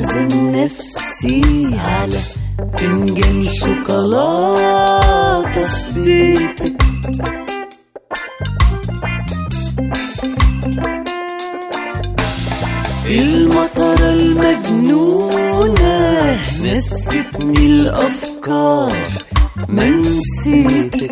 أعزم نفسي على فنجان شوكولاتة في بيتك. المطرة المجنونة نستني الأفكار ما نسيتك.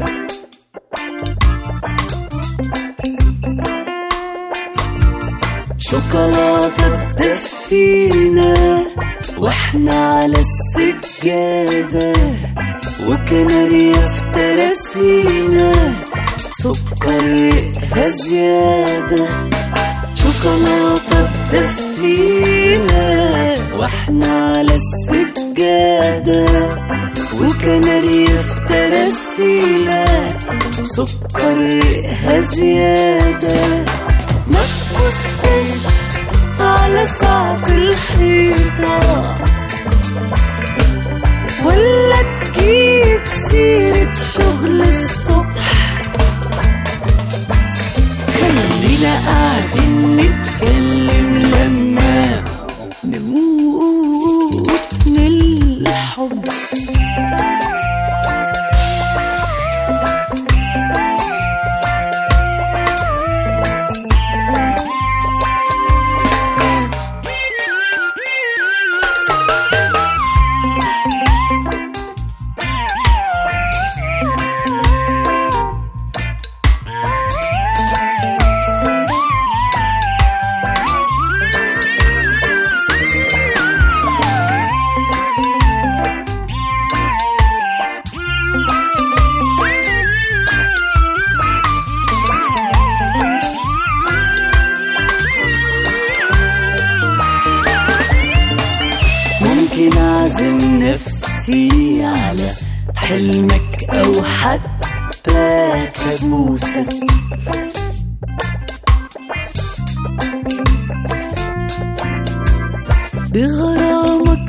شوكولاتة تدفينا واحنا على السجادة، وكناريا في تراسينا سكر ريقها زيادة. شوكولاتة تدفينا واحنا على السجادة، وكناريا في تراسينا سكر ريقها زيادة. ما تبصش على ساعة الحيطة ولا تجيب سيرة شغل الصبح. خلينا قاعدين نتكلم لما نموت من الحب. ممكن أعزم نفسي على حلمك أو حتى كابوسك. بغرامك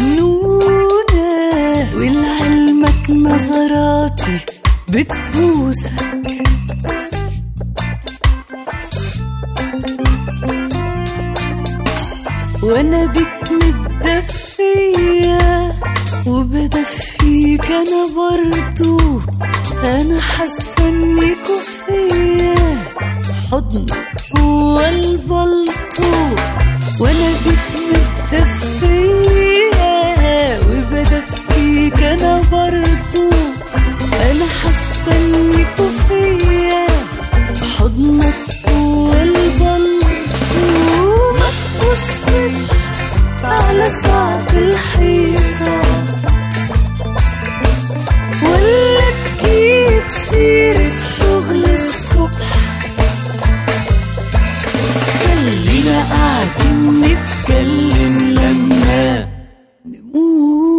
مجنونة ولعلمك نظراتي بتبوسك. وانا بيك متدفية وبدفيك انا برضو، انا حاسة انيكوا فيا حضنك هو البلطو. وانا بيك متدفية وبدفيك انا برضو، انا حاسة انيكوا فيا حضنك هو البلطو. ما تبصش على ساعة الحيطة ولا تجيب سيرة شغل الصبح. خلينا قاعدين نتكلم لما نموت